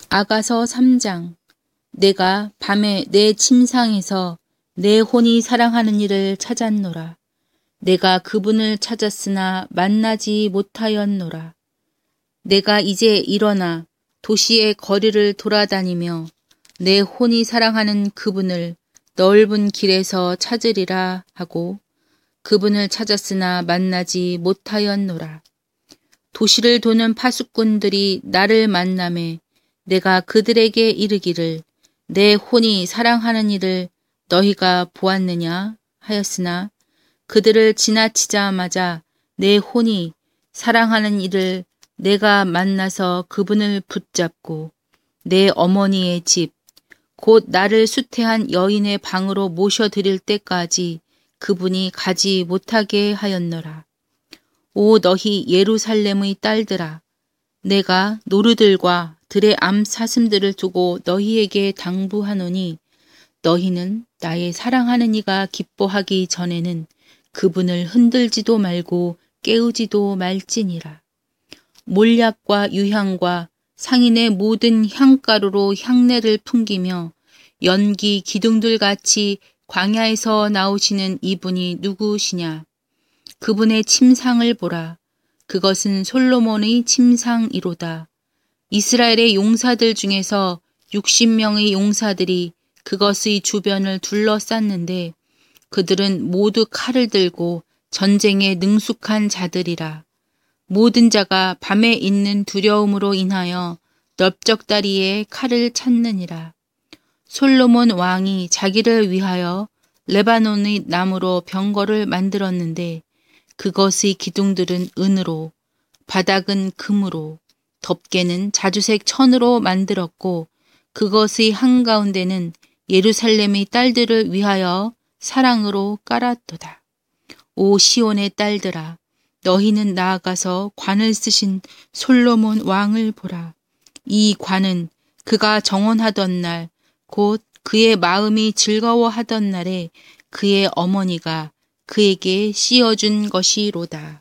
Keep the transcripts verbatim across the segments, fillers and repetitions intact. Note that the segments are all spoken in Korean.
아가서 삼 장. 내가 밤에 내 침상에서 내 혼이 사랑하는 이를 찾았노라. 내가 그분을 찾았으나 만나지 못하였노라. 내가 이제 일어나 도시의 거리를 돌아다니며 내 혼이 사랑하는 그분을 넓은 길에서 찾으리라 하고 그분을 찾았으나 만나지 못하였노라. 도시를 도는 파수꾼들이 나를 만나매 내가 그들에게 이르기를 내 혼이 사랑하는 이를 너희가 보았느냐 하였으나 그들을 지나치자마자 내 혼이 사랑하는 이를 내가 만나서 그분을 붙잡고 내 어머니의 집, 곧 나를 수태한 여인의 방으로 모셔드릴 때까지 그분이 가지 못하게 하였노라. 오 너희 예루살렘의 딸들아, 내가 노루들과 들의 암사슴들을 두고 너희에게 당부하노니 너희는 나의 사랑하는 이가 기뻐하기 전에는 그분을 흔들지도 말고 깨우지도 말지니라. 몰약과 유향과 상인의 모든 향가루로 향내를 풍기며 연기 기둥들같이 광야에서 나오시는 이분이 누구시냐? 그분의 침상을 보라. 그것은 솔로몬의 침상이로다. 이스라엘의 용사들 중에서 육십 명의 용사들이 그것의 주변을 둘러쌌는데 그들은 모두 칼을 들고 전쟁에 능숙한 자들이라. 모든 자가 밤에 있는 두려움으로 인하여 넓적다리에 칼을 찾느니라. 솔로몬 왕이 자기를 위하여 레바논의 나무로 병거를 만들었는데 그것의 기둥들은 은으로, 바닥은 금으로, 덮개는 자주색 천으로 만들었고 그것의 한가운데는 예루살렘의 딸들을 위하여 사랑으로 깔았도다. 오 시온의 딸들아, 너희는 나아가서 관을 쓰신 솔로몬 왕을 보라. 이 관은 그가 정원하던 날, 곧 그의 마음이 즐거워하던 날에 그의 어머니가 그에게 씌워준 것이로다.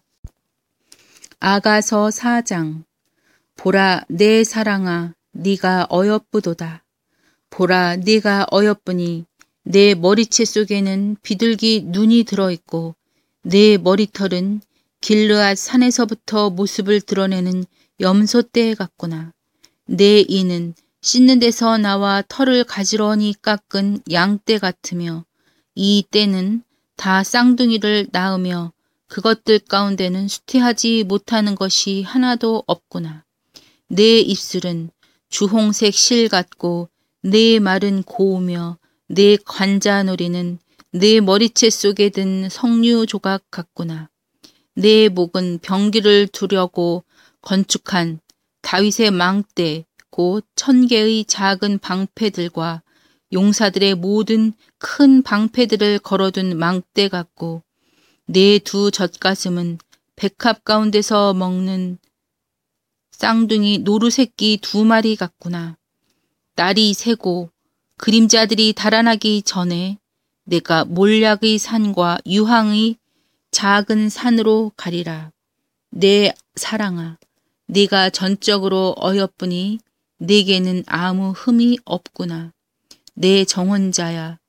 아가서 사 장. 보라 내 사랑아, 네가 어여쁘도다. 보라 네가 어여쁘니 내 머리채 속에는 비둘기 눈이 들어있고 내 머리털은 길르앗 산에서부터 모습을 드러내는 염소떼 같구나. 내 이는 씻는 데서 나와 털을 가지런히 깎은 양떼 같으며 이 떼는 다 쌍둥이를 낳으며 그것들 가운데는 수태하지 못하는 것이 하나도 없구나. 내 입술은 주홍색 실 같고 내 말은 고우며 내 관자놀이는 내 머리채 속에 든 석류 조각 같구나. 내 목은 병기를 두려고 건축한 다윗의 망대 곧 천 개의 작은 방패들과 용사들의 모든 큰 방패들을 걸어둔 망대 같고 내 두 젖가슴은 백합 가운데서 먹는 쌍둥이 노루새끼 두 마리 같구나. 날이 새고 그림자들이 달아나기 전에 내가 몰약의 산과 유황의 작은 산으로 가리라. 내 사랑아, 네가 전적으로 어여쁘니 네게는 아무 흠이 없구나. 내 정혼자야,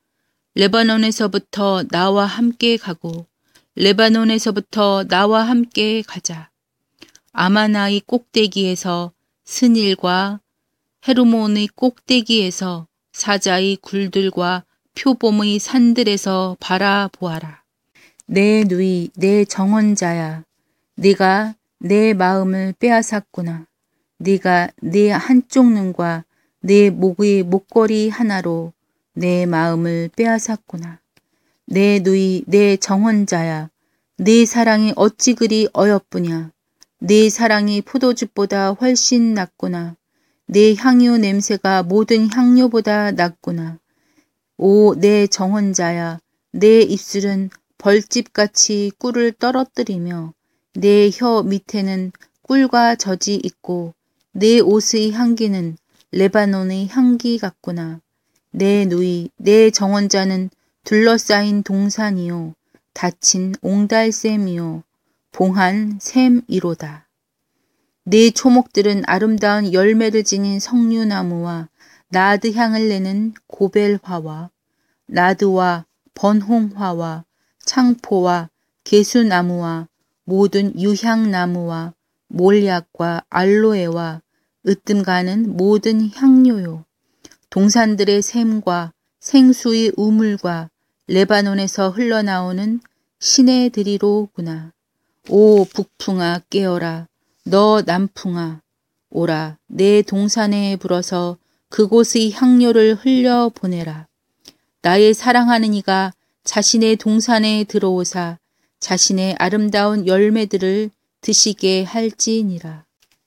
레바논에서부터 나와 함께 가고 레바논에서부터 나와 함께 가자. 아마나의 꼭대기에서 스닐과 헤르몬의 꼭대기에서 사자의 굴들과 표봄의 산들에서 바라보아라. 내 누이, 내 정혼자야, 네가 내 마음을 빼앗았구나. 네가 내 한쪽 눈과 내 목의 목걸이 하나로 내 마음을 빼앗았구나. 내 누이, 내 정혼자야, 네 사랑이 어찌 그리 어여쁘냐. 네 사랑이 포도즙보다 훨씬 낫구나. 내 향유 냄새가 모든 향료보다 낫구나. 오, 내 정혼자야, 내 입술은 벌집같이 꿀을 떨어뜨리며 내 혀 밑에는 꿀과 젖이 있고 내 옷의 향기는 레바논의 향기 같구나. 내 누이, 내 정혼자는 둘러싸인 동산이요 닫힌 옹달샘이요 봉한 샘이로다. 내 초목들은 아름다운 열매를 지닌 석류나무와 나드 향을 내는 고벨화와 나드와 번홍화와 창포와 개수나무와 모든 유향나무와 몰약과 알로에와 으뜸 가는 모든 향료요. 동산들의 샘과 생수의 우물과 레바논에서 흘러나오는 시내들이로구나. 오 북풍아 깨어라. 너 남풍아 오라. 내 동산에 불어서 그곳의 향료를 흘려보내라. 나의 사랑하는 이가 자신의 동산에 들어오사 자신의 아름다운 열매들을 드시게 할지니라.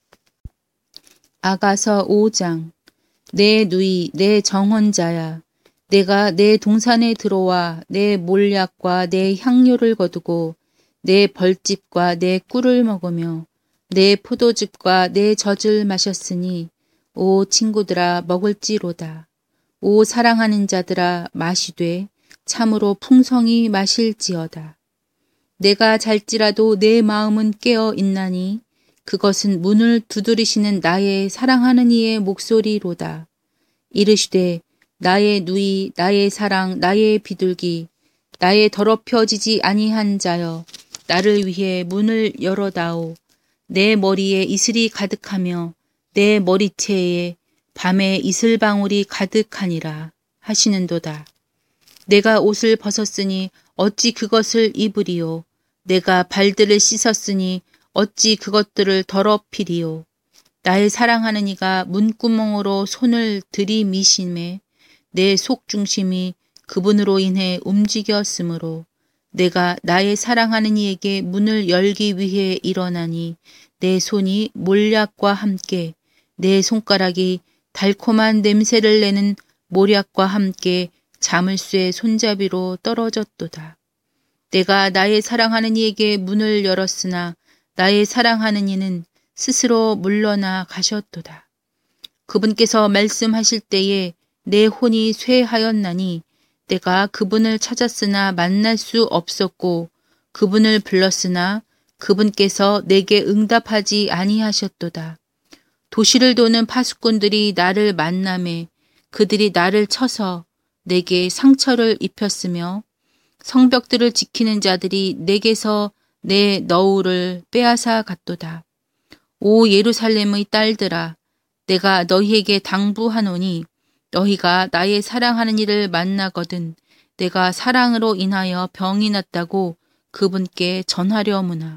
아가서 오 장. 내 누이 내 정헌자야. 내가 내 동산에 들어와 내 몰약과 내 향료를 거두고 내 벌집과 내 꿀을 먹으며 내 포도즙과 내 젖을 마셨으니 오 친구들아 먹을지로다. 오 사랑하는 자들아 마시되 참으로 풍성히 마실지어다. 내가 잘지라도 내 마음은 깨어 있나니 그것은 문을 두드리시는 나의 사랑하는 이의 목소리로다. 이르시되 나의 누이 나의 사랑 나의 비둘기 나의 더럽혀지지 아니한 자여 나를 위해 문을 열어다오. 내 머리에 이슬이 가득하며 내 머리채에 밤에 이슬방울이 가득하니라 하시는도다. 내가 옷을 벗었으니 어찌 그것을 입으리요. 내가 발들을 씻었으니 어찌 그것들을 더럽히리요. 나의 사랑하는 이가 문구멍으로 손을 들이미심에 내 속중심이 그분으로 인해 움직였으므로 내가 나의 사랑하는 이에게 문을 열기 위해 일어나니 내 손이 몰약과 함께 내 손가락이 달콤한 냄새를 내는 모략과 함께 자물쇠 손잡이로 떨어졌도다. 내가 나의 사랑하는 이에게 문을 열었으나 나의 사랑하는 이는 스스로 물러나 가셨도다. 그분께서 말씀하실 때에 내 혼이 쇠하였나니 내가 그분을 찾았으나 만날 수 없었고 그분을 불렀으나 그분께서 내게 응답하지 아니하셨도다. 도시를 도는 파수꾼들이 나를 만나매 그들이 나를 쳐서 내게 상처를 입혔으며 성벽들을 지키는 자들이 내게서 내 너울을 빼앗아 갔도다. 오 예루살렘의 딸들아, 내가 너희에게 당부하노니 너희가 나의 사랑하는 이를 만나거든 내가 사랑으로 인하여 병이 났다고 그분께 전하려무나.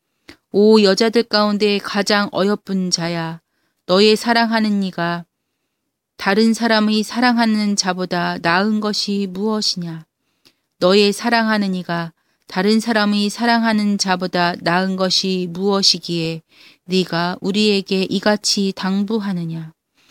오 여자들 가운데 가장 어여쁜 자야, 너의 사랑하는 이가 다른 사람의 사랑하는 자보다 나은 것이 무엇이냐. 너의 사랑하는 이가 다른 사람의 사랑하는 자보다 나은 것이 무엇이기에 네가 우리에게 이같이 당부하느냐.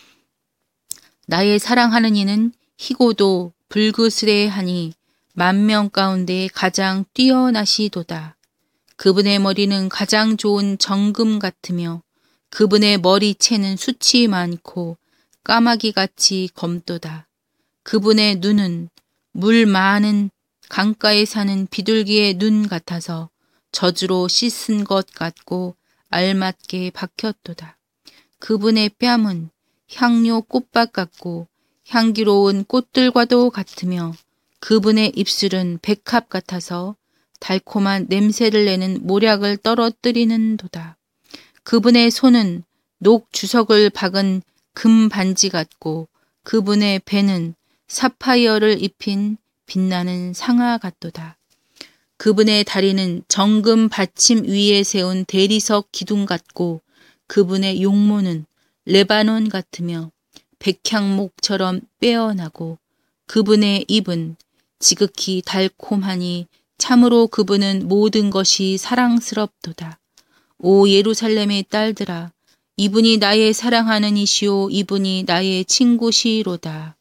나의 사랑하는 이는 희고도 불그스레하니 만명 가운데 가장 뛰어나시도다. 그분의 머리는 가장 좋은 정금 같으며 그분의 머리채는 숱이 많고 까마귀같이 검도다. 그분의 눈은 물 많은 강가에 사는 비둘기의 눈 같아서 젖으로 씻은 것 같고 알맞게 박혔도다. 그분의 뺨은 향료 꽃밭 같고 향기로운 꽃들과도 같으며 그분의 입술은 백합 같아서 달콤한 냄새를 내는 모략을 떨어뜨리는 도다. 그분의 손은 녹 주석을 박은 금 반지 같고 그분의 배는 사파이어를 입힌 빛나는 상아 같도다. 그분의 다리는 정금 받침 위에 세운 대리석 기둥 같고 그분의 용모는 레바논 같으며 백향목처럼 빼어나고 그분의 입은 지극히 달콤하니 참으로 그분은 모든 것이 사랑스럽도다. 오 예루살렘의 딸들아, 이분이 나의 사랑하는 이시오 이분이 나의 친구시로다.